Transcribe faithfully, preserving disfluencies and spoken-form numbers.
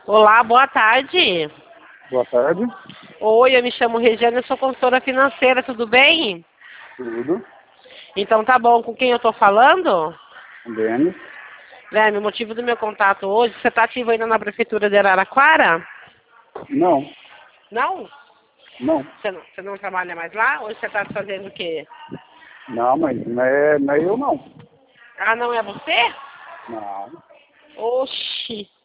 Olá, boa tarde. Boa tarde. Oi, eu me chamo Regiane, eu sou consultora financeira, tudo bem? Tudo. Então tá bom, com quem eu tô falando? Denis. Guilherme, o motivo do meu contato hoje, você tá ativo ainda na prefeitura de Araraquara? Não. Não? Não. Você não, você não trabalha mais lá? Hoje você tá fazendo o quê? Não, mas não é, não é eu não. Ah, não é você? Não. Oxi.